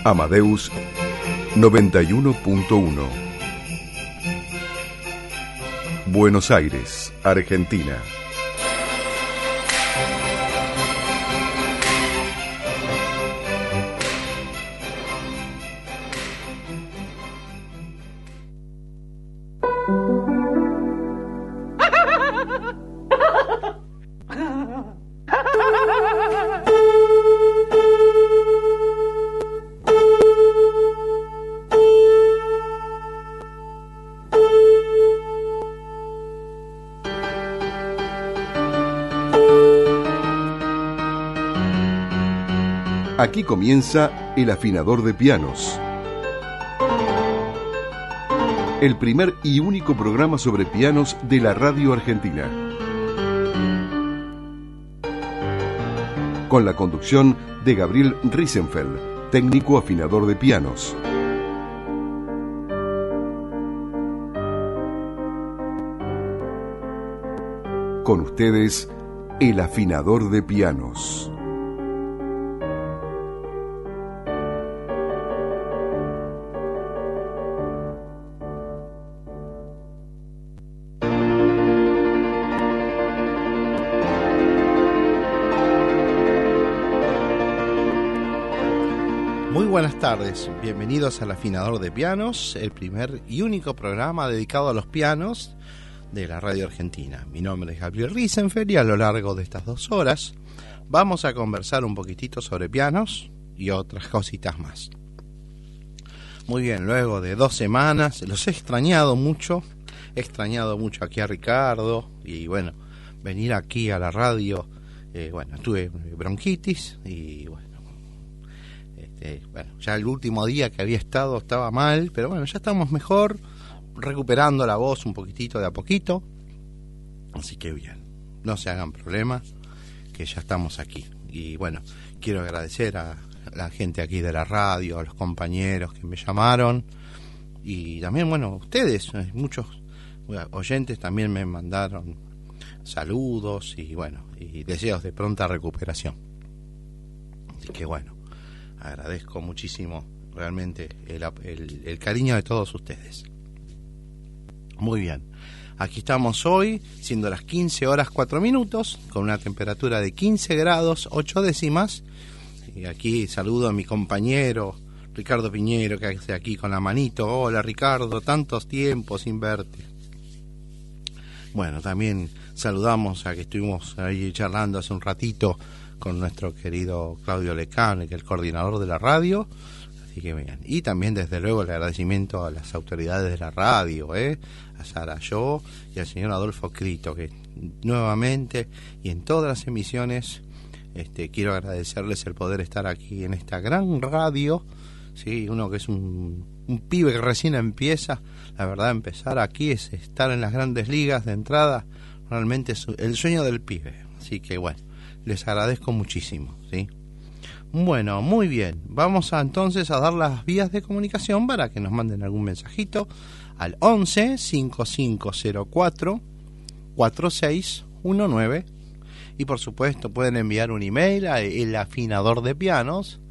Amadeus 91.1. Buenos Aires, Argentina. Aquí comienza El Afinador de Pianos, el primer y único programa sobre pianos de la radio argentina, con la conducción de Gabriel Riesenfeld, técnico afinador de pianos. Con ustedes, El Afinador de Pianos. Buenas tardes, bienvenidos al Afinador de Pianos, el primer y único programa dedicado a los pianos de la radio argentina. Mi nombre es Gabriel Riesenfeld y a lo largo de estas 2 horas vamos a conversar un poquitito sobre pianos y otras cositas más. Muy bien, luego de 2 semanas, los he extrañado mucho aquí a Ricardo y bueno, venir aquí a la radio, tuve bronquitis y bueno, ya el último día que había estaba mal, pero bueno, ya estamos mejor, recuperando la voz un poquitito de a poquito, así que bien, no se hagan problemas, que ya estamos aquí. Y bueno, quiero agradecer a la gente aquí de la radio, a los compañeros que me llamaron, y también, bueno, ustedes, muchos oyentes también me mandaron saludos y bueno, y deseos de pronta recuperación. Así que bueno, agradezco muchísimo realmente el cariño de todos ustedes. Muy bien, aquí estamos hoy, siendo las 15 horas 4 minutos, con una temperatura de 15 grados 8 décimas. Y aquí saludo a mi compañero Ricardo Piñero, que hace aquí con la manito. Hola Ricardo, tantos tiempos sin verte. Bueno, también saludamos a que estuvimos ahí charlando hace un ratito con nuestro querido Claudio Lecane, que es el coordinador de la radio. Así que bien. Y también, desde luego, el agradecimiento a las autoridades de la radio, a Sara Yo y al señor Adolfo Crito, que nuevamente y en todas las emisiones quiero agradecerles el poder estar aquí en esta gran radio. Sí, uno que es un pibe que recién empieza, la verdad, empezar aquí es estar en las grandes ligas de entrada, realmente es el sueño del pibe. Así que bueno, les agradezco muchísimo, ¿sí? Bueno, muy bien. Vamos entonces a dar las vías de comunicación para que nos manden algún mensajito al 11 5504 4619 y por supuesto pueden enviar un email a el afinador de pianos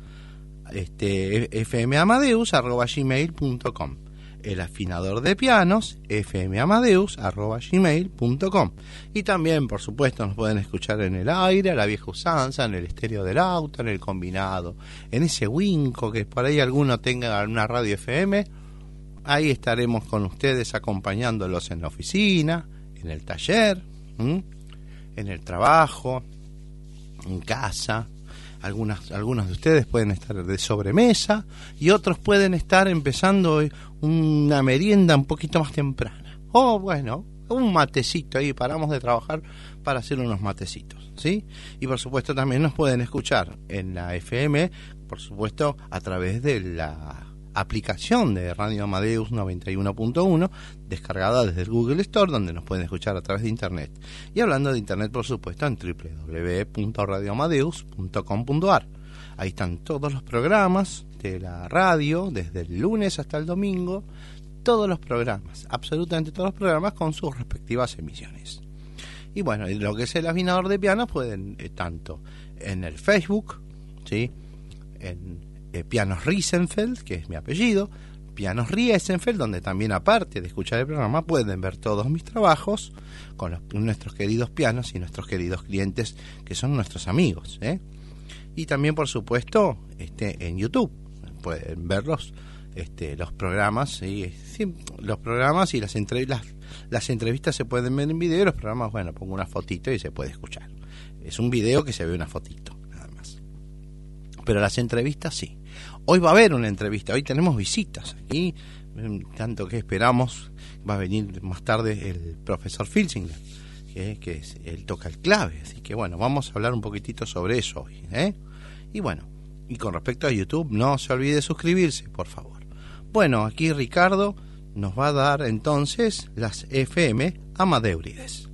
fmamadeus@gmail.com. El afinador de pianos fmamadeus@gmail.com. Y también, por supuesto, nos pueden escuchar en el aire, a la vieja usanza, en el estéreo del auto, en el combinado, en ese Winco, que por ahí alguno tenga una radio FM. Ahí estaremos con ustedes acompañándolos en la oficina, en el taller, en el trabajo, en casa. Algunos de ustedes pueden estar de sobremesa y otros pueden estar empezando una merienda un poquito más temprana. O bueno, un matecito ahí, paramos de trabajar para hacer unos matecitos, ¿sí? Y por supuesto también nos pueden escuchar en la FM, por supuesto a través de la aplicación de Radio Amadeus 91.1, descargada desde el Google Store, donde nos pueden escuchar a través de internet. Y hablando de internet, por supuesto, en www.radioamadeus.com.ar. Ahí están todos los programas de la radio, desde el lunes hasta el domingo, todos los programas, absolutamente todos los programas con sus respectivas emisiones. Y bueno, lo que es el afinador de pianos pueden tanto en el Facebook, ¿sí?, en Pianos Riesenfeld, que es mi apellido, Pianos Riesenfeld, donde también, aparte de escuchar el programa, pueden ver todos mis trabajos con nuestros queridos pianos y nuestros queridos clientes, que son nuestros amigos, Y también, por supuesto, en YouTube pueden verlos. Los programas, los programas y las entrevistas se pueden ver en video, y los programas, bueno, pongo una fotito y se puede escuchar. Es un video que se ve una fotito, nada más. Pero las entrevistas sí. Hoy va a haber una entrevista, hoy tenemos visitas aquí, tanto que esperamos. Va a venir más tarde el profesor Filzinger, que él toca el clave, así que bueno, vamos a hablar un poquitito sobre eso hoy, Y bueno, y con respecto a YouTube, no se olvide de suscribirse, por favor. Bueno, aquí Ricardo nos va a dar entonces las FM Amadeurides.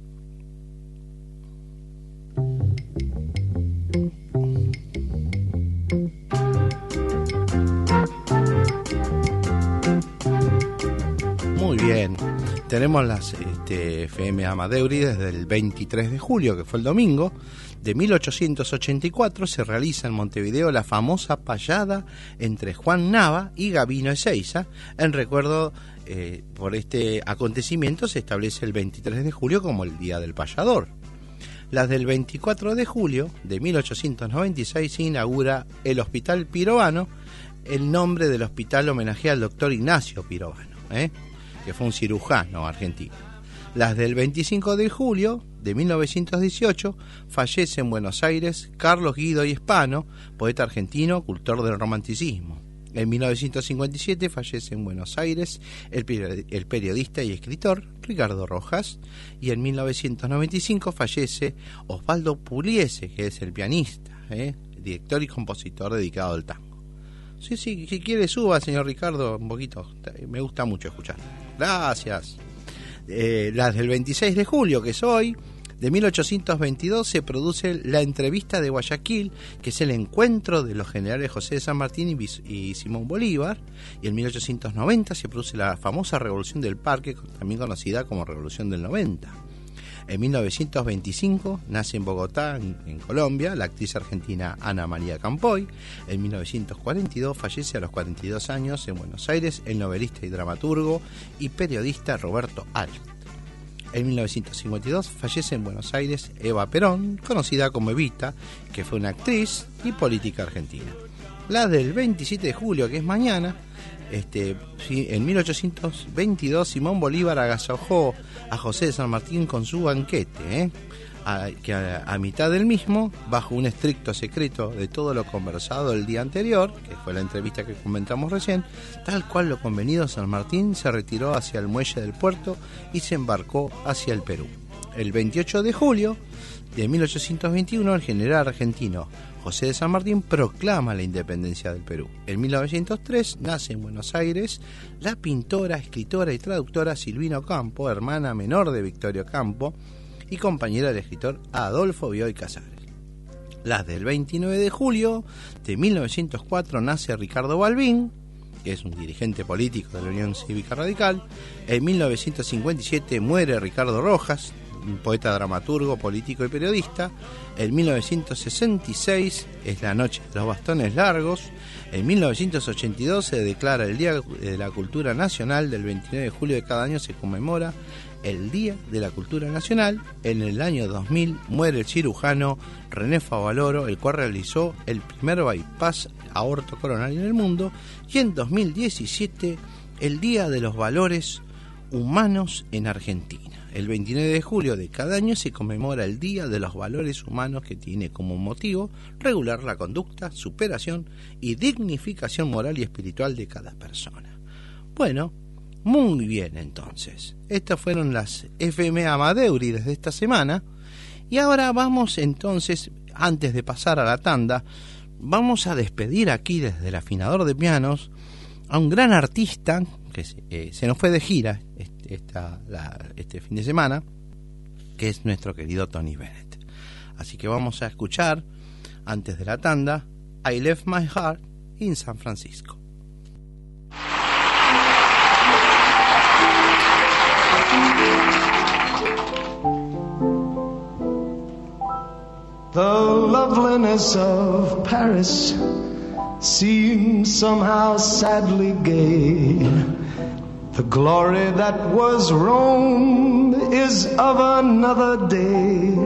Muy bien, tenemos las FM Amadeurides del 23 de julio, que fue el domingo. De 1884 se realiza en Montevideo la famosa payada entre Juan Nava y Gabino Ezeiza. En recuerdo por este acontecimiento se establece el 23 de julio como el Día del Payador. Las del 24 de julio de 1896 se inaugura el Hospital Pirovano. El nombre del hospital homenajea al doctor Ignacio Pirovano, que fue un cirujano argentino. Las del 25 de julio de 1918 fallece en Buenos Aires Carlos Guido y Hispano, poeta argentino, cultor del romanticismo. En 1957 fallece en Buenos Aires el periodista y escritor Ricardo Rojas, y en 1995 fallece Osvaldo Pugliese, que es el pianista, director y compositor dedicado al tango. Sí, si quiere suba, señor Ricardo, un poquito, me gusta mucho escuchar. Gracias. Las del 26 de julio, que es hoy, de 1822, se produce la entrevista de Guayaquil, que es el encuentro de los generales José de San Martín y Simón Bolívar, y en 1890 se produce la famosa Revolución del Parque, también conocida como Revolución del 90. En 1925 nace en Bogotá, en Colombia, la actriz argentina Ana María Campoy. En 1942 fallece a los 42 años en Buenos Aires el novelista y dramaturgo y periodista Roberto Alt. En 1952 fallece en Buenos Aires Eva Perón, conocida como Evita, que fue una actriz y política argentina. La del 27 de julio, que es mañana, en 1822 Simón Bolívar agasajó a José de San Martín con su banquete, que a mitad del mismo, bajo un estricto secreto de todo lo conversado el día anterior, que fue la entrevista que comentamos recién, tal cual lo convenido, San Martín se retiró hacia el muelle del puerto y se embarcó hacia el Perú. El 28 de julio de 1821 el general argentino José de San Martín proclama la independencia del Perú. En 1903 nace en Buenos Aires la pintora, escritora y traductora Silvina Ocampo, hermana menor de Victorio Ocampo y compañera del escritor Adolfo Bioy Casares. Las del 29 de julio de 1904 nace Ricardo Balbín, que es un dirigente político de la Unión Cívica Radical. En 1957 muere Ricardo Rojas, un poeta, dramaturgo, político y periodista. En 1966 es la Noche de los Bastones Largos. En 1982 se declara el Día de la Cultura Nacional. Del 29 de julio de cada año se conmemora el Día de la Cultura Nacional. En el año 2000 muere el cirujano René Favaloro, el cual realizó el primer bypass aortocoronario en el mundo. Y en 2017 el Día de los Valores Humanos en Argentina. El 29 de julio de cada año se conmemora el Día de los Valores Humanos, que tiene como motivo regular la conducta, superación y dignificación moral y espiritual de cada persona. Bueno, muy bien entonces. Estas fueron las FM Amadeurides de esta semana. Y ahora vamos entonces, antes de pasar a la tanda, vamos a despedir aquí desde el afinador de pianos a un gran artista que se nos fue de gira este fin de semana, que es nuestro querido Tony Bennett. Así que vamos a escuchar, antes de la tanda, I Left My Heart in San Francisco. The loveliness of Paris seems somehow sadly gay. The glory that was Rome is of another day.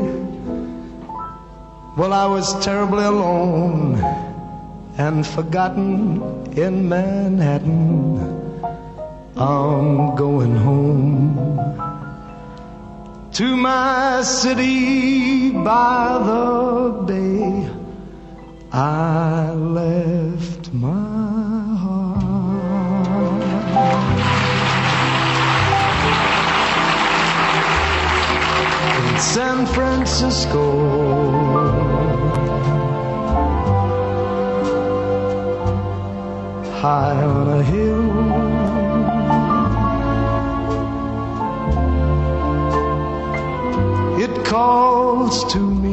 Well, I was terribly alone and forgotten in Manhattan. I'm going home to my city by the bay. I left my heart in San Francisco. High on a hill, it calls to me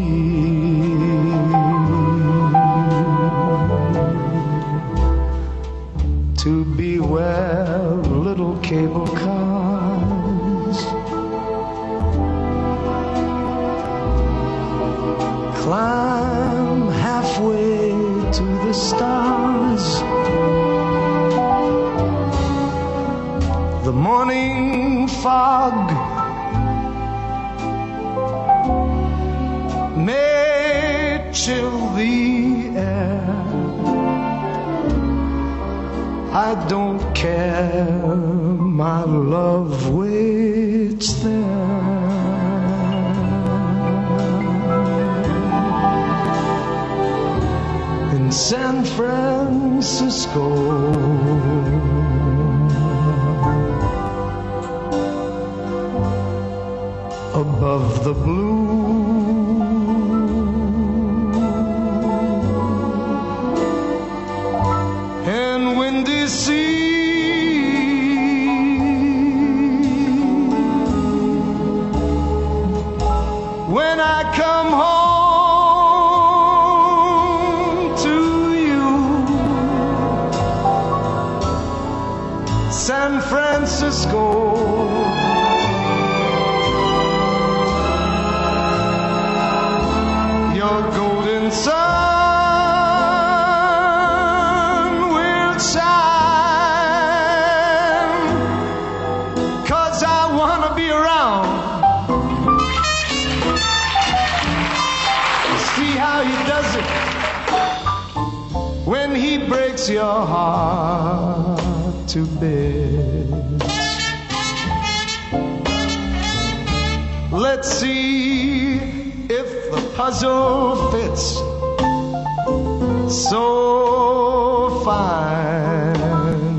to be where little cable cars climb halfway to the stars. The morning fog may chill the air. I don't care, my love waits there. In San Francisco, above the blue and windy sea, when I come home to you, San Francisco, your golden sun will shine, 'cause I wanna be around to see how he does it when he breaks your heart to bits. Let's see if the puzzle fits so fine.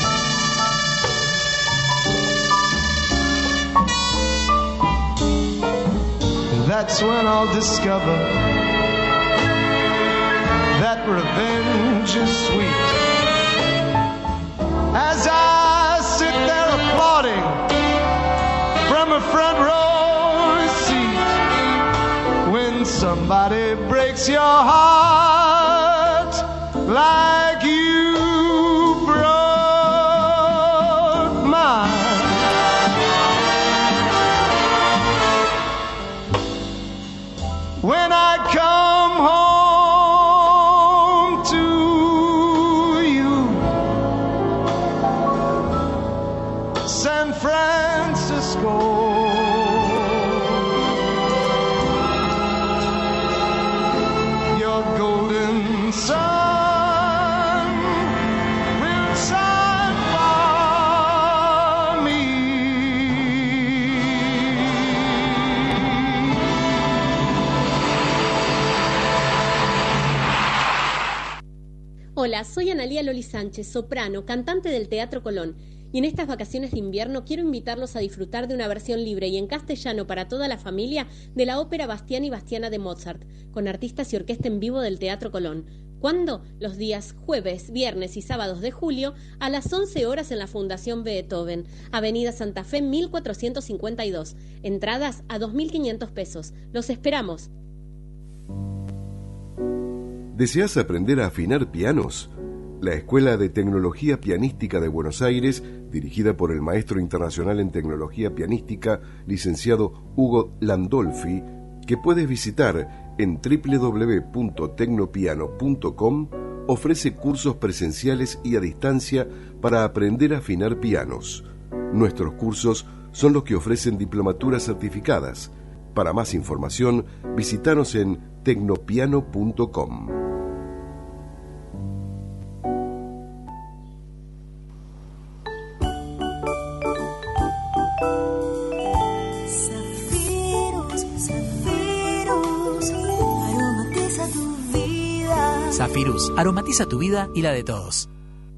That's when I'll discover that revenge is sweet. As I sit there applauding from a front row seat, when somebody breaks your heart like you broke mine, when I come home to you, San Francisco, sun will shine for me. Hola, soy Analía Loli Sánchez, soprano, cantante del Teatro Colón. Y en estas vacaciones de invierno quiero invitarlos a disfrutar de una versión libre y en castellano para toda la familia de la ópera Bastián y Bastiana de Mozart, con artistas y orquesta en vivo del Teatro Colón. ¿Cuándo? Los días jueves, viernes y sábados de julio a las 11 horas en la Fundación Beethoven, Avenida Santa Fe 1452. Entradas a 2.500 pesos. Los esperamos. ¿Deseas aprender a afinar pianos? La Escuela de Tecnología Pianística de Buenos Aires, dirigida por el maestro internacional en tecnología pianística, licenciado Hugo Landolfi, que puedes visitar en www.tecnopiano.com, ofrece cursos presenciales y a distancia para aprender a afinar pianos. Nuestros cursos son los que ofrecen diplomaturas certificadas. Para más información, visítanos en tecnopiano.com. Zafirus, aromatiza tu vida y la de todos.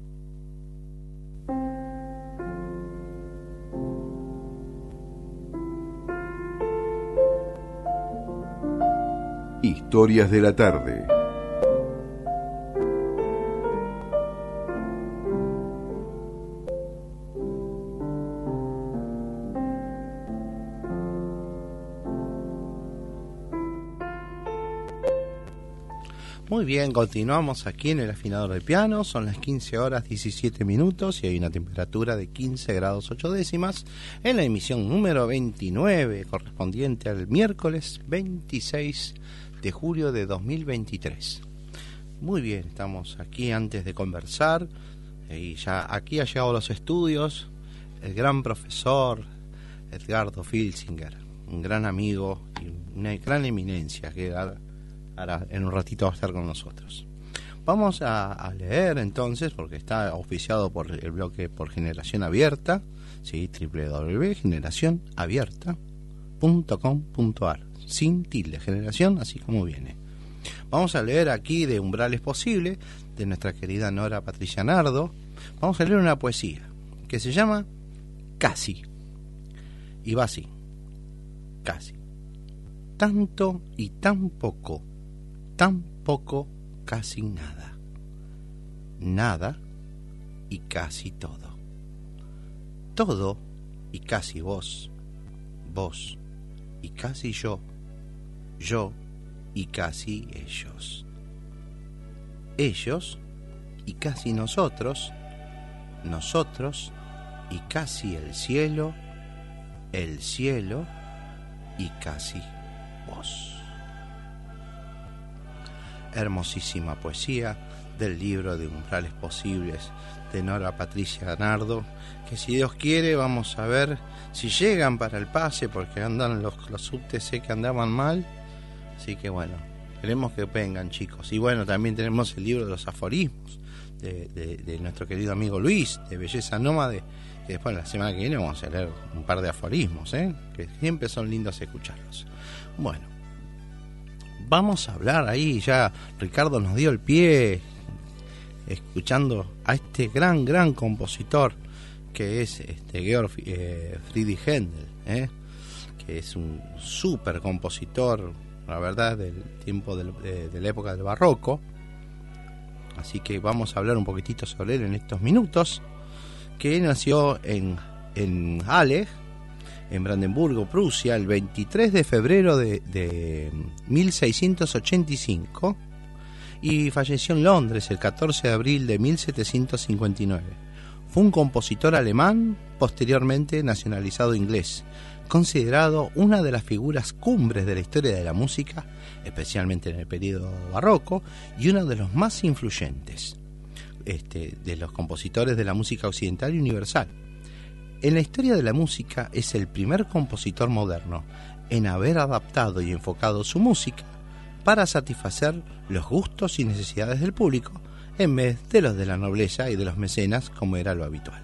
Historias de la tarde. Muy bien, continuamos aquí en el afinador de piano. Son las 15 horas 17 minutos y hay una temperatura de 15 grados 8 décimas en la emisión número 29, correspondiente al miércoles 26 de julio de 2023. Muy bien, estamos aquí antes de conversar y ya aquí ha llegado a los estudios el gran profesor Edgardo Filzinger, un gran amigo y una gran eminencia que ahora en un ratito va a estar con nosotros. Vamos a leer entonces, porque está auspiciado por el bloque por Generación Abierta, ¿sí? www.generacionabierta.com.ar, sin tilde, generación así como viene. Vamos a leer aquí de Umbrales Posible, de nuestra querida Nora Patricia Nardo. Vamos a leer una poesía que se llama Casi, y va así: casi, tanto y tan poco, casi nada, nada y casi todo, todo y casi vos, vos y casi yo, yo y casi ellos, ellos y casi nosotros, nosotros y casi el cielo y casi vos. Hermosísima poesía del libro de Umbrales Posibles de Nora Patricia Nardo, que si Dios quiere vamos a ver si llegan para el pase, porque andan los subtes, sé que andaban mal, así que bueno, esperemos que vengan, chicos. Y bueno, también tenemos el libro de los aforismos de nuestro querido amigo Luis, de Belleza Nómade, que después la semana que viene vamos a leer un par de aforismos, que siempre son lindos escucharlos. Bueno, vamos a hablar ahí, ya Ricardo nos dio el pie escuchando a este gran compositor que es Georg Friedrich Händel, que es un súper compositor, la verdad, del tiempo de la época del barroco. Así que vamos a hablar un poquitito sobre él en estos minutos, que nació en Halle, en Brandenburgo, Prusia, el 23 de febrero de 1685 y falleció en Londres el 14 de abril de 1759. Fue un compositor alemán, posteriormente nacionalizado inglés, considerado una de las figuras cumbres de la historia de la música, especialmente en el periodo barroco, y uno de los más influyentes de los compositores de la música occidental y universal. En la historia de la música es el primer compositor moderno en haber adaptado y enfocado su música para satisfacer los gustos y necesidades del público en vez de los de la nobleza y de los mecenas, como era lo habitual.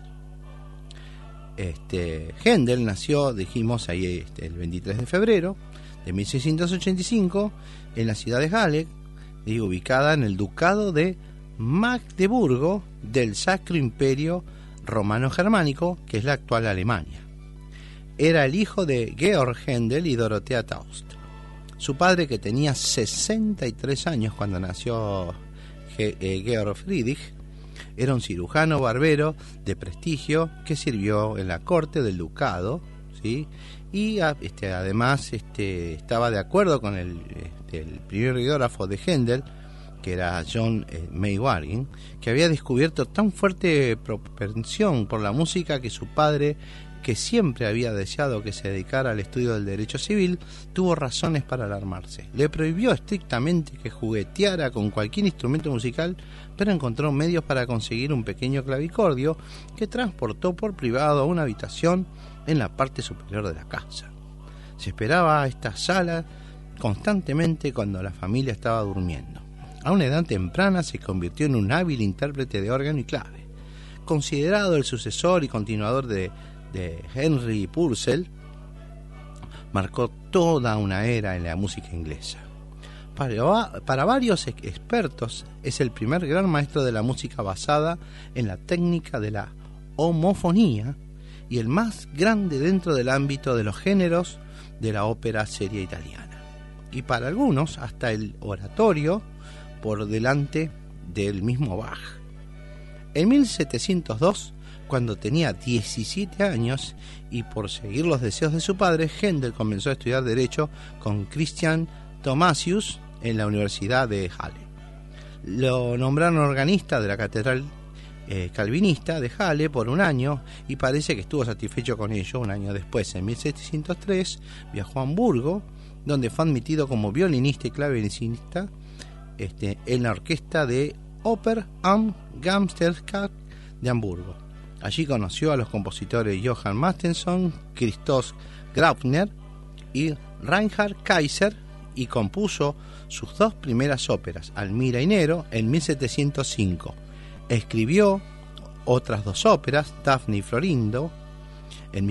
Händel nació, dijimos ahí, el 23 de febrero de 1685 en la ciudad de Halle, ubicada en el ducado de Magdeburgo del Sacro Imperio Romano-Germánico, que es la actual Alemania. Era el hijo de Georg Händel y Dorothea Taust. Su padre, que tenía 63 años cuando nació Georg Friedrich, era un cirujano barbero de prestigio que sirvió en la corte del ducado, ¿sí? Y además estaba de acuerdo con el primer biógrafo de Händel, que era John Maywaring, que había descubierto tan fuerte propensión por la música que su padre que siempre había deseado que se dedicara al estudio del derecho civil, tuvo razones para alarmarse. Le prohibió estrictamente que jugueteara con cualquier instrumento musical, pero encontró medios para conseguir un pequeño clavicordio que transportó por privado a una habitación en la parte superior de la casa. Se esperaba a esta sala constantemente cuando la familia estaba durmiendo. A una edad temprana se convirtió en un hábil intérprete de órgano y clave. Considerado el sucesor y continuador de Henry Purcell, marcó toda una era en la música inglesa. Para varios expertos es el primer gran maestro de la música basada en la técnica de la homofonía y el más grande dentro del ámbito de los géneros de la ópera seria italiana. Y para algunos hasta el oratorio por delante del mismo Bach. En 1702, cuando tenía 17 años y por seguir los deseos de su padre, Händel comenzó a estudiar Derecho con Christian Thomasius en la Universidad de Halle. Lo nombraron organista de la Catedral Calvinista de Halle por un año y parece que estuvo satisfecho con ello. Un año después, en 1703, viajó a Hamburgo, donde fue admitido como violinista y clavecinista en la orquesta de Oper am Gamsterkirche de Hamburgo. Allí conoció a los compositores Johann Mattheson, Christoph Graupner y Reinhard Kaiser y compuso sus dos primeras óperas, Almira y Nero, en 1705. Escribió otras dos óperas, Daphne y Florindo, en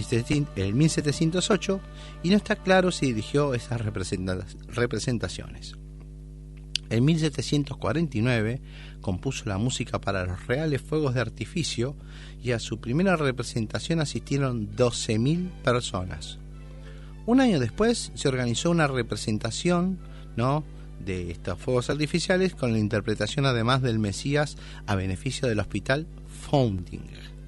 1708, y no está claro si dirigió esas representaciones. En 1749 compuso la música para los reales fuegos de artificio y a su primera representación asistieron 12.000 personas. Un año después se organizó una representación, de estos fuegos artificiales con la interpretación además del Mesías a beneficio del Hospital Foundling,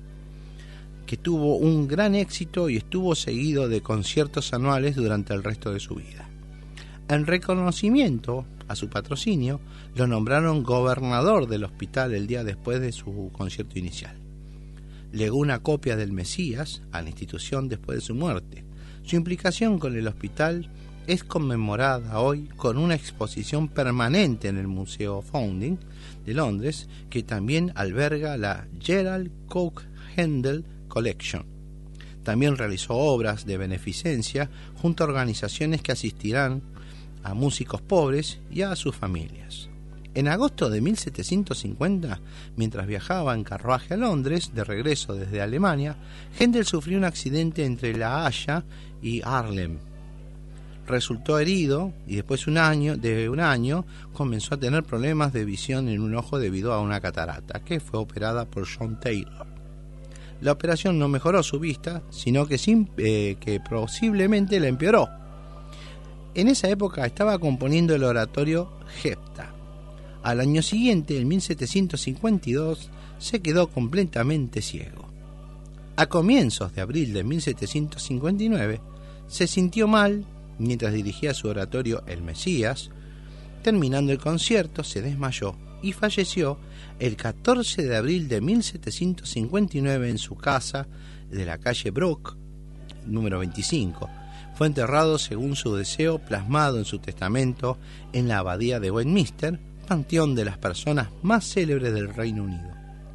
que tuvo un gran éxito y estuvo seguido de conciertos anuales durante el resto de su vida. En reconocimiento a su patrocinio, lo nombraron gobernador del hospital el día después de su concierto inicial. Legó una copia del Mesías a la institución después de su muerte. Su implicación con el hospital es conmemorada hoy con una exposición permanente en el Museo Foundling de Londres, que también alberga la Gerald Coke Händel Collection. También realizó obras de beneficencia junto a organizaciones que asistirán a músicos pobres y a sus familias. En agosto de 1750, mientras viajaba en carruaje a Londres, de regreso desde Alemania, Händel sufrió un accidente entre La Haya y Haarlem. Resultó herido y después de un año comenzó a tener problemas de visión en un ojo debido a una catarata, que fue operada por John Taylor. La operación no mejoró su vista, sino que posiblemente la empeoró. En esa época estaba componiendo el oratorio Gepta. Al año siguiente, en 1752, se quedó completamente ciego. A comienzos de abril de 1759, se sintió mal mientras dirigía su oratorio El Mesías. Terminando el concierto, se desmayó y falleció el 14 de abril de 1759 en su casa de la calle Brook, número 25. Fue enterrado según su deseo plasmado en su testamento en la abadía de Westminster, panteón de las personas más célebres del Reino Unido.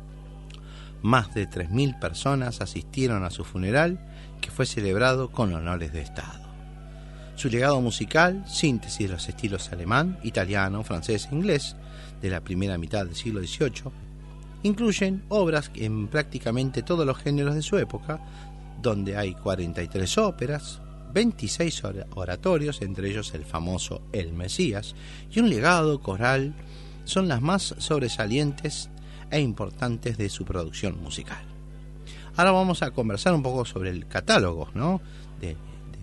Más de 3.000 personas asistieron a su funeral, que fue celebrado con honores de Estado. Su legado musical, síntesis de los estilos alemán, italiano, francés e inglés de la primera mitad del siglo XVIII, incluyen obras en prácticamente todos los géneros de su época, donde hay 43 óperas, 26 oratorios, entre ellos el famoso El Mesías, y un legado coral. Son las más sobresalientes e importantes de su producción musical. Ahora vamos a conversar un poco sobre el catálogo, de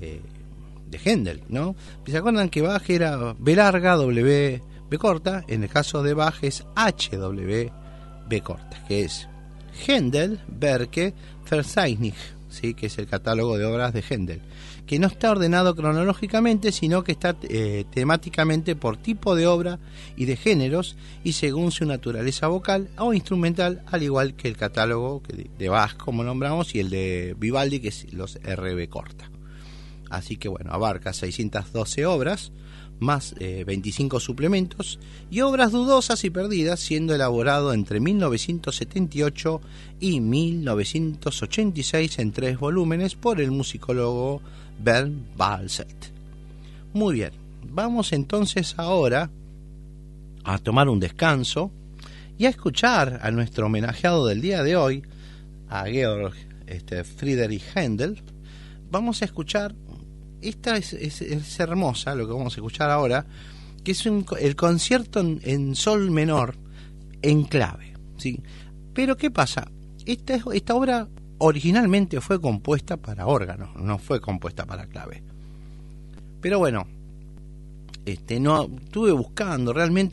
Händel, ¿Se acuerdan que Bach era B larga, W, B corta? En el caso de Bach es H, W, B corta, que es Händel, Werke, Verzeichnis, ¿sí? Que es el catálogo de obras de Händel, que no está ordenado cronológicamente, sino que está temáticamente por tipo de obra y de géneros, y según su naturaleza vocal o instrumental, al igual que el catálogo de Bach, como nombramos, y el de Vivaldi, que es los RB corta. Así que bueno, abarca 612 obras, más 25 suplementos y obras dudosas y perdidas, siendo elaborado entre 1978 y 1986 en 3 volúmenes por el musicólogo Bernd Balselt. Muy bien, vamos entonces ahora a tomar un descanso y a escuchar a nuestro homenajeado del día de hoy, a Georg Friedrich Händel. Vamos a escuchar, esta es hermosa, lo que vamos a escuchar ahora, que es el concierto en sol menor en clave, ¿sí? Pero ¿qué pasa? Esta obra originalmente fue compuesta para órgano, no fue compuesta para clave. Pero bueno, no estuve buscando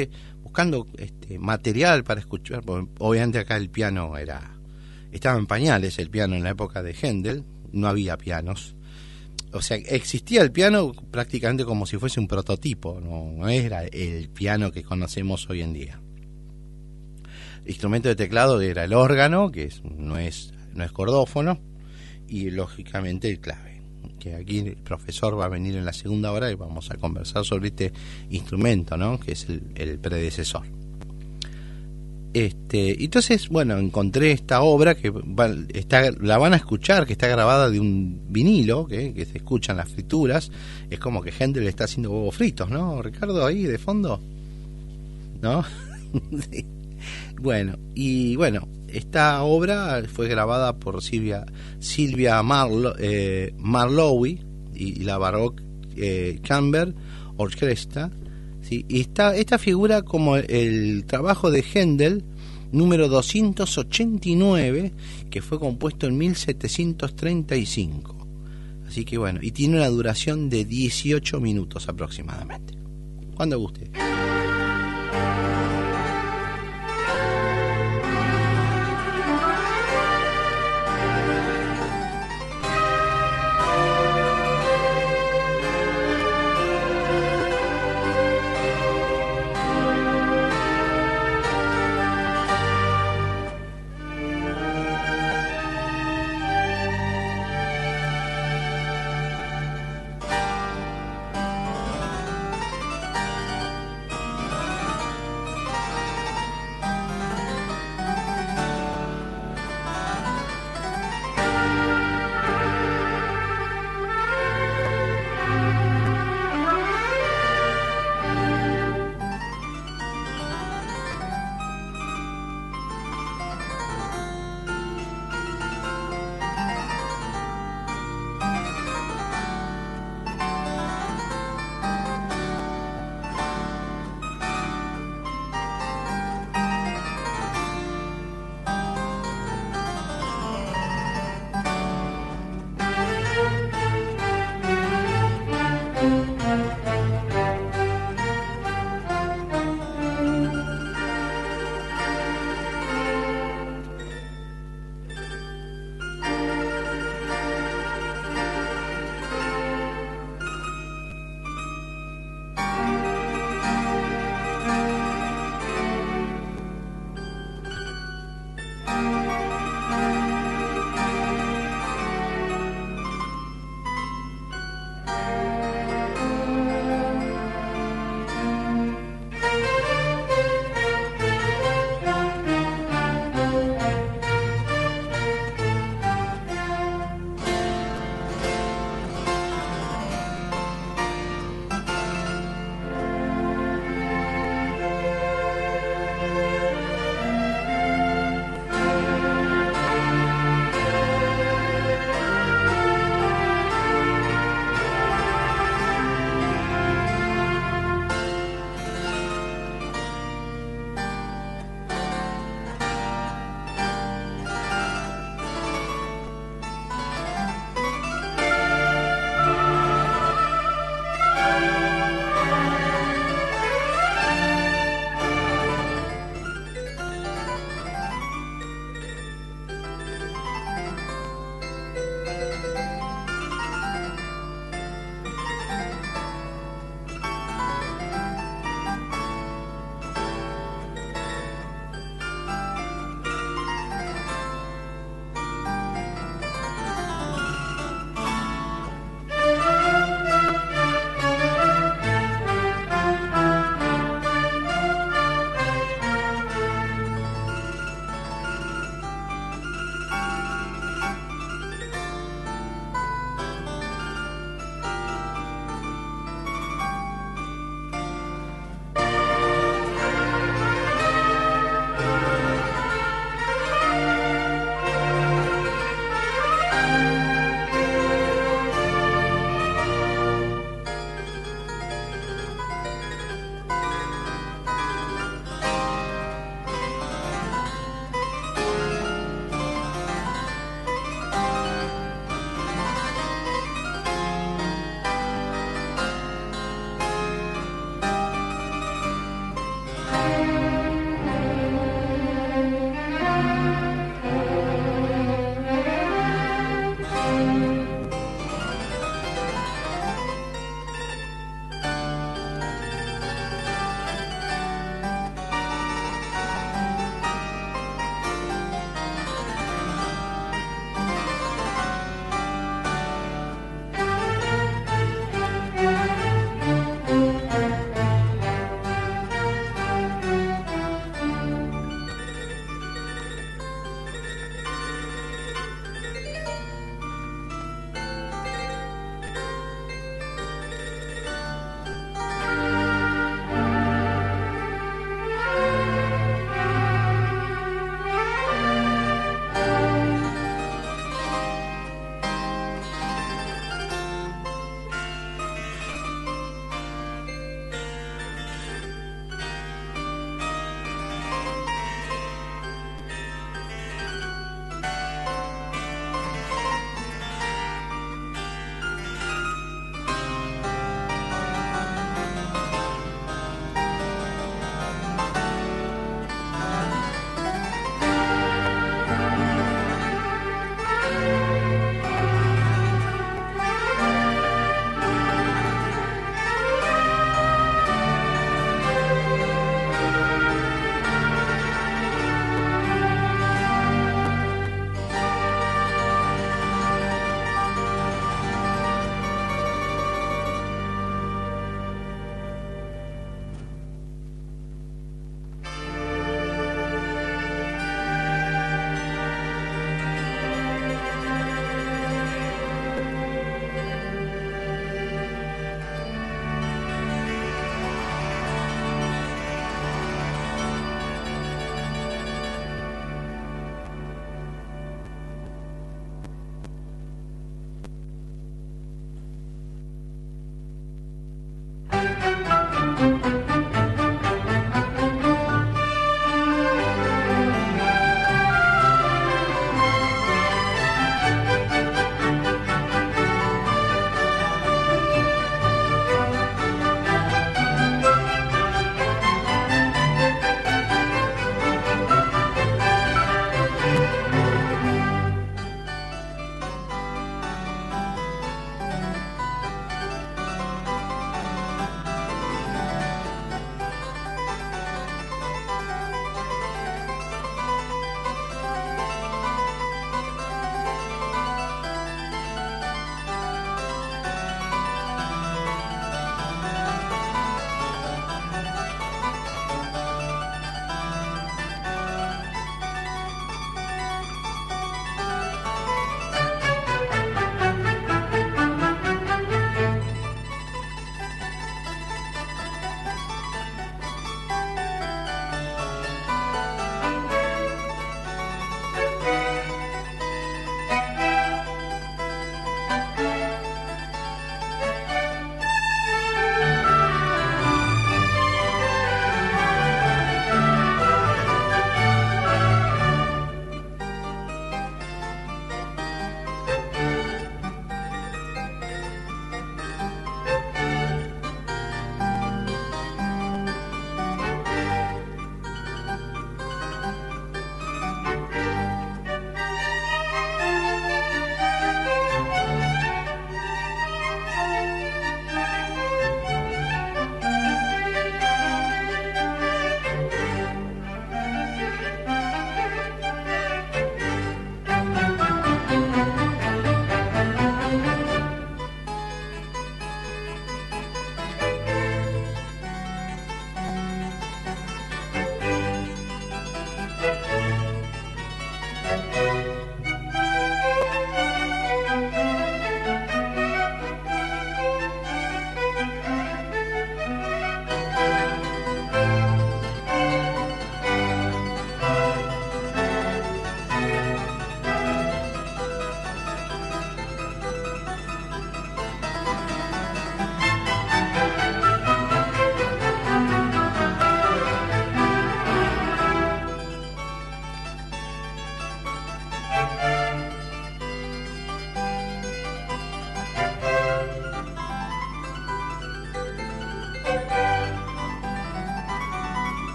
material para escuchar, porque obviamente acá el piano estaba en pañales, el piano en la época de Händel, no había pianos. O sea, existía el piano prácticamente como si fuese un prototipo, no era el piano que conocemos hoy en día. El instrumento de teclado era el órgano, que no es cordófono, y lógicamente el clave, que aquí el profesor va a venir en la segunda hora y vamos a conversar sobre este instrumento, ¿no? Que es el predecesor. Entonces, bueno, encontré esta obra que la van a escuchar, que está grabada de un vinilo, que se escuchan las frituras. Es como que Händel está haciendo huevos fritos, ¿no, Ricardo, ahí de fondo? ¿No? Sí. Bueno, esta obra fue grabada por Silvia Marlowe y la Baroque Chamber Orchestra. Sí, y esta figura como el trabajo de Händel número 289, que fue compuesto en 1735. Así que bueno, y tiene una duración de 18 minutos aproximadamente. Cuando guste.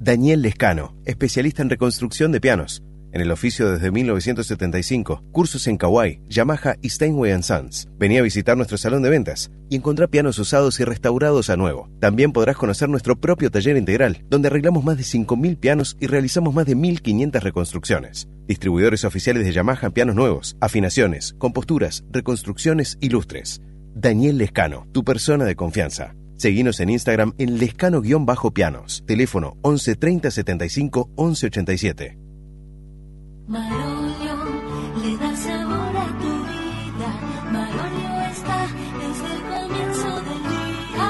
Daniel Lescano, especialista en reconstrucción de pianos. En el oficio desde 1975, cursos en Kawai, Yamaha y Steinway & Sons. Vení a visitar nuestro salón de ventas y encontrá pianos usados y restaurados a nuevo. También podrás conocer nuestro propio taller integral, donde arreglamos más de 5.000 pianos y realizamos más de 1.500 reconstrucciones. Distribuidores oficiales de Yamaha en pianos nuevos, afinaciones, composturas, reconstrucciones y lustres. Daniel Lescano, tu persona de confianza. Seguinos en Instagram en lescano_pianos. Teléfono 11 30 75 11 87. Marolio le da sabor a tu vida. Marolio está desde el comienzo del día.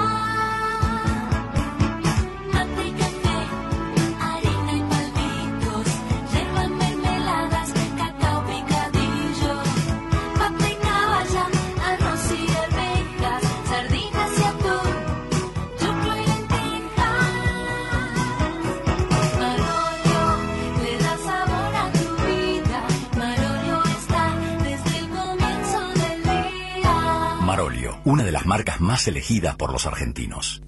Mate y café, harina y palmitos, yerba, mermeladas, cacao picadillo, papa y caballa, arroz y arvejas, sardinas y atún, choclo y lentejas. Marolio le da sabor a tu vida. Marolio está desde el comienzo del día. Marolio, una de las marcas más elegidas por los argentinos.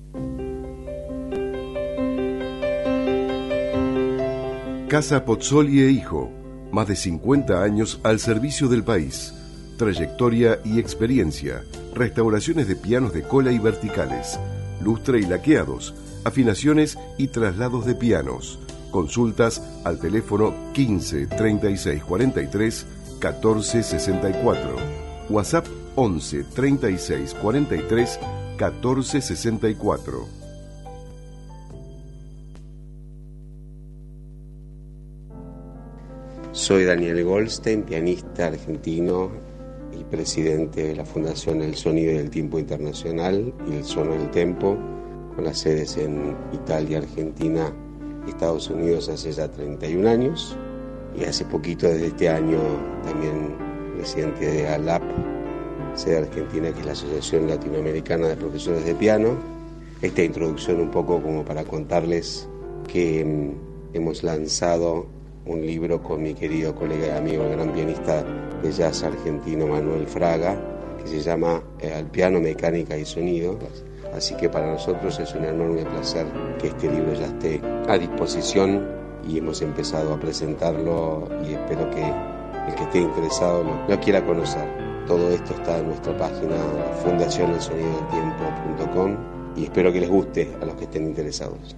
Casa Pozzoli e Hijo, más de 50 años al servicio del país. Trayectoria y experiencia, restauraciones de pianos de cola y verticales, lustre y laqueados, afinaciones y traslados de pianos. Consultas al teléfono 15 36 43 14 64. WhatsApp 11 36 43 14 64. Soy Daniel Goldstein, pianista argentino y presidente de la Fundación El Sonido y el Tiempo Internacional y el Sono del Tempo, con las sedes en Italia, Argentina y Estados Unidos hace ya 31 años. Y hace poquito, desde este año, también presidente de ALAP, sede argentina, que es la Asociación Latinoamericana de Profesores de Piano. Esta introducción un poco como para contarles que hemos lanzado un libro con mi querido colega y amigo, el gran pianista de jazz argentino Manuel Fraga, que se llama Al piano, mecánica y sonido. Así que para nosotros es un enorme placer que este libro ya esté a disposición y hemos empezado a presentarlo y espero que el que esté interesado lo quiera conocer. Todo esto está en nuestra página fundacionelsonidodeltiempo.com y espero que les guste a los que estén interesados.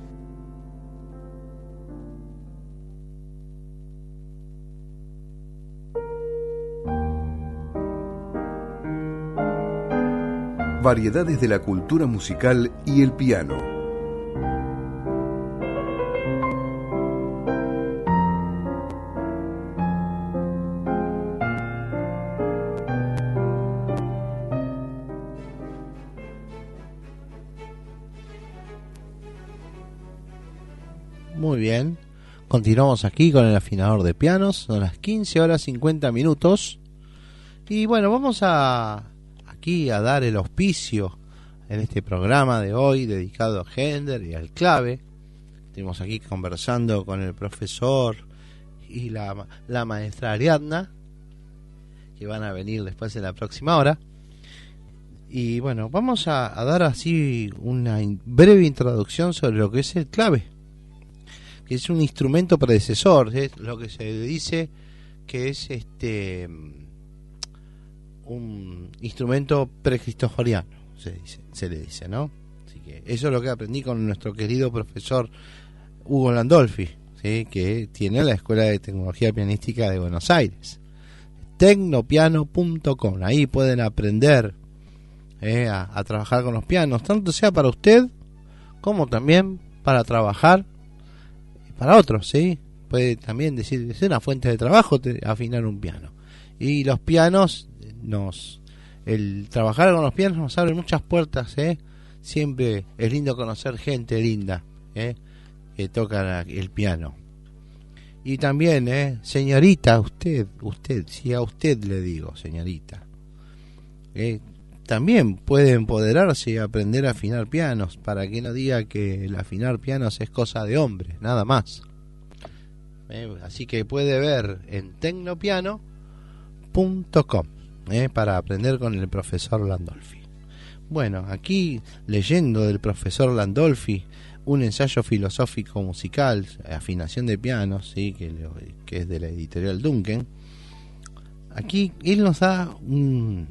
Variedades de la cultura musical y el piano. Muy bien, continuamos aquí con el afinador de pianos. Son las 15:50. Y bueno, vamos aquí a dar el auspicio en este programa de hoy dedicado a Händel y al clave. Estuvimos aquí conversando con el profesor y la maestra Ariadna, que van a venir después en la próxima hora. Y bueno, vamos a dar así una breve introducción sobre lo que es el clave, que es un instrumento predecesor, es lo que se dice que es un instrumento precristoforiano, se le dice, ¿no? Así que eso es lo que aprendí con nuestro querido profesor Hugo Landolfi, ¿sí? Que tiene la Escuela de Tecnología Pianística de Buenos Aires, tecnopiano.com. Ahí pueden aprender a trabajar con los pianos, tanto sea para usted como también para trabajar para otros, ¿sí? Puede también decir, es una fuente de trabajo afinar un piano. Y los pianos el trabajar con los pianos nos abre muchas puertas, siempre es lindo conocer gente linda, que toca el piano. Y también, señorita, usted, si a usted le digo, señorita, también puede empoderarse y aprender a afinar pianos, para que no diga que el afinar pianos es cosa de hombres, nada más. Así que puede ver en tecnopiano.com para aprender con el profesor Landolfi. Bueno, aquí leyendo del profesor Landolfi, un ensayo filosófico musical, afinación de pianos, ¿sí? que es de la editorial Duncan. Aquí él nos da una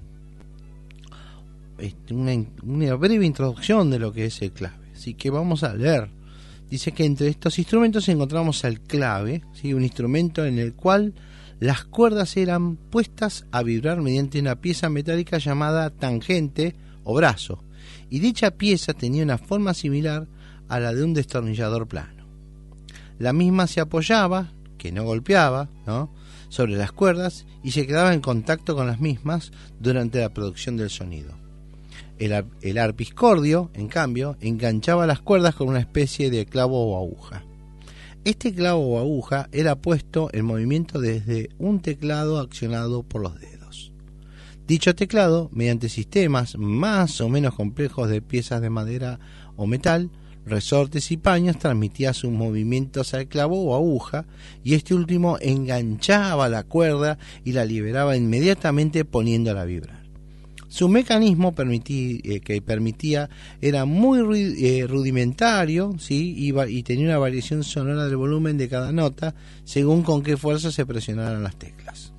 breve introducción de lo que es el clave, así que vamos a leer. Dice que entre estos instrumentos encontramos al clave, ¿sí? Un instrumento en el cual las cuerdas eran puestas a vibrar mediante una pieza metálica llamada tangente o brazo, y dicha pieza tenía una forma similar a la de un destornillador plano. La misma se apoyaba, que no golpeaba, ¿no?, sobre las cuerdas y se quedaba en contacto con las mismas durante la producción del sonido. El arpiscordio, en cambio, enganchaba las cuerdas con una especie de clavo o aguja. Este clavo o aguja era puesto en movimiento desde un teclado accionado por los dedos. Dicho teclado, mediante sistemas más o menos complejos de piezas de madera o metal, resortes y paños, transmitía sus movimientos al clavo o aguja, y este último enganchaba la cuerda y la liberaba inmediatamente poniéndola a vibrar. Su mecanismo era muy rudimentario, ¿sí? y tenía una variación sonora del volumen de cada nota según con qué fuerza se presionaran las teclas,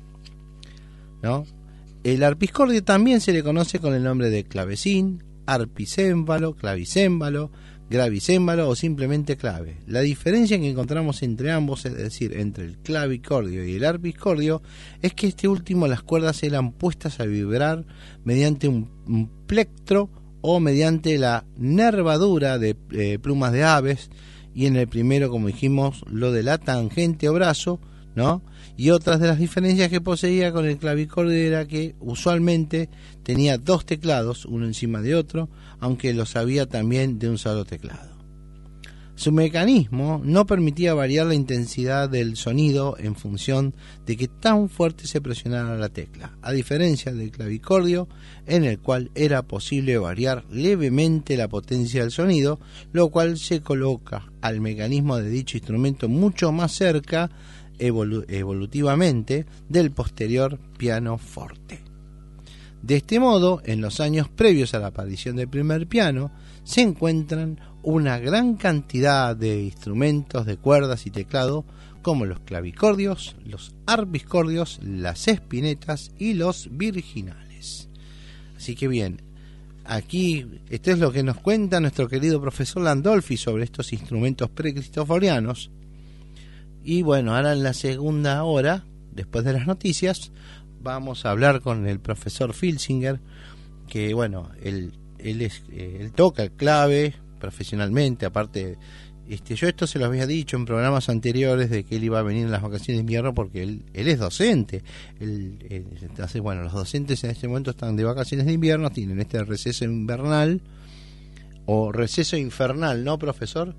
¿no? El arpiscordio también se le conoce con el nombre de clavecín, arpicémbalo, clavicémbalo, gravicémbalo o simplemente clave. La diferencia que encontramos entre ambos, es decir, entre el clavicordio y el arpiscordio, es que este último las cuerdas eran puestas a vibrar mediante un plectro o mediante la nervadura de plumas de aves, y en el primero, como dijimos, lo de la tangente o brazo, ¿no? Y otras de las diferencias que poseía con el clavicordio era que usualmente tenía dos teclados, uno encima de otro, aunque los había también de un solo teclado. Su mecanismo no permitía variar la intensidad del sonido en función de que tan fuerte se presionara la tecla, a diferencia del clavicordio, en el cual era posible variar levemente la potencia del sonido, lo cual se coloca al mecanismo de dicho instrumento mucho más cerca evolutivamente del posterior pianoforte. De este modo, en los años previos a la aparición del primer piano, se encuentran una gran cantidad de instrumentos de cuerdas y teclado, como los clavicordios, los arpiscordios, las espinetas y los virginales. Así que bien, aquí esto es lo que nos cuenta nuestro querido profesor Landolfi sobre estos instrumentos precristoforianos. Y bueno, ahora en la segunda hora, después de las noticias, vamos a hablar con el profesor Filsinger, que bueno, él toca el clave profesionalmente. Aparte, yo esto se lo había dicho en programas anteriores, de que él iba a venir en las vacaciones de invierno, porque él es docente. Entonces, bueno, los docentes en este momento están de vacaciones de invierno, tienen este receso invernal, o receso infernal, ¿no, profesor?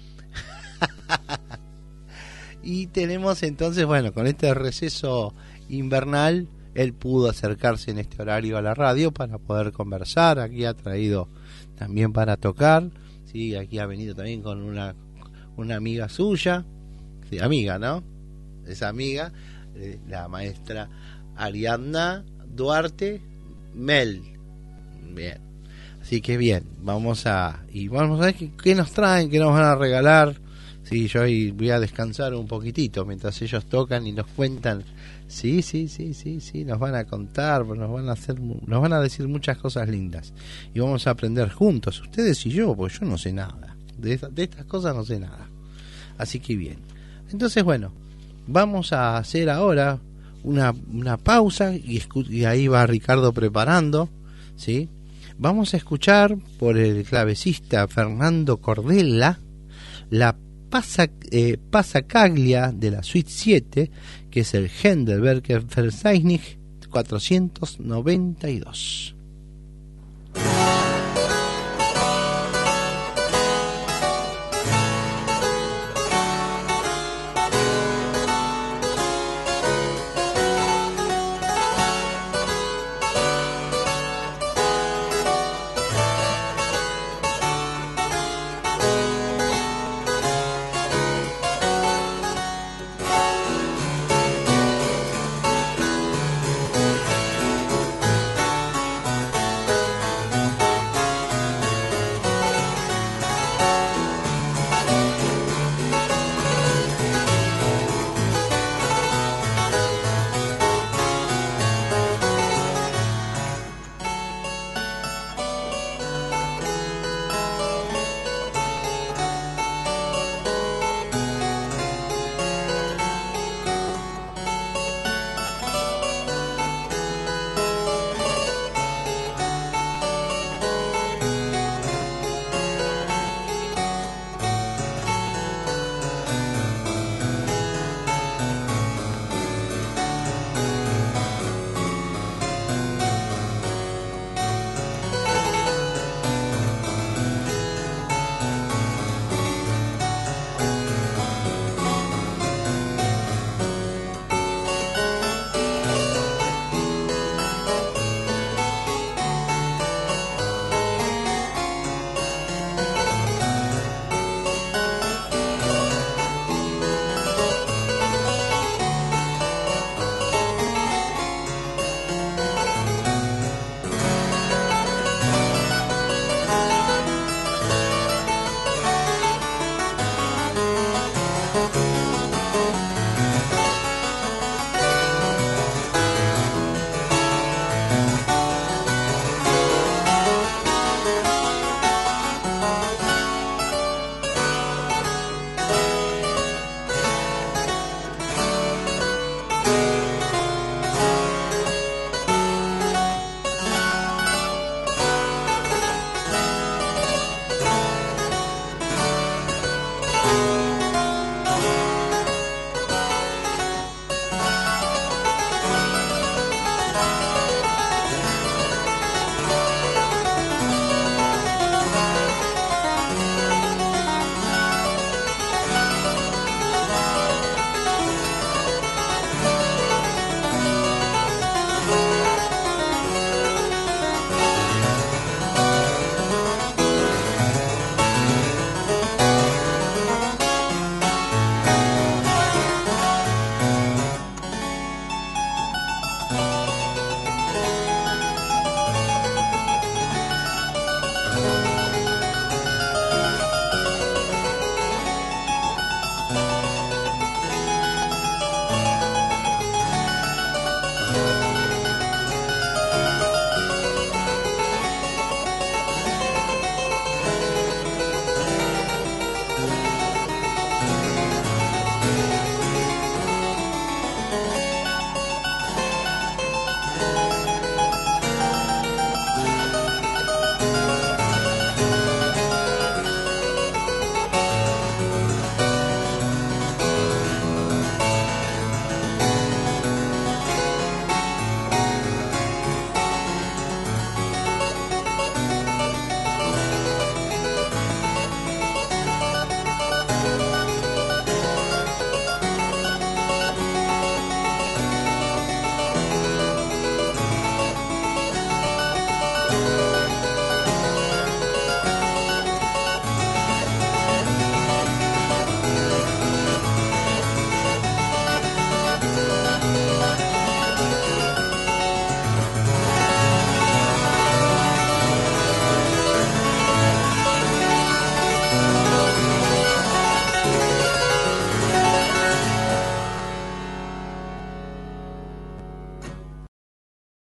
Y tenemos entonces, bueno, con este receso invernal, él pudo acercarse en este horario a la radio para poder conversar. Aquí ha traído también para tocar, sí, aquí ha venido también con una amiga suya, sí, amiga, ¿no? Esa amiga, la maestra Ariadna Duarte Mel. Bien, así que bien, vamos a ver qué nos traen, qué nos van a regalar. Sí, yo hoy voy a descansar un poquitito mientras ellos tocan y nos cuentan. Sí, nos van a contar, nos van a decir muchas cosas lindas. Y vamos a aprender juntos, ustedes y yo, porque yo no sé nada. De estas cosas no sé nada. Así que bien. Entonces, bueno, vamos a hacer ahora una pausa y ahí va Ricardo preparando, ¿sí? Vamos a escuchar por el clavecista Fernando Cordella la Passacaglia de la Suite 7, que es el Händelwerker Verzeichnis 492.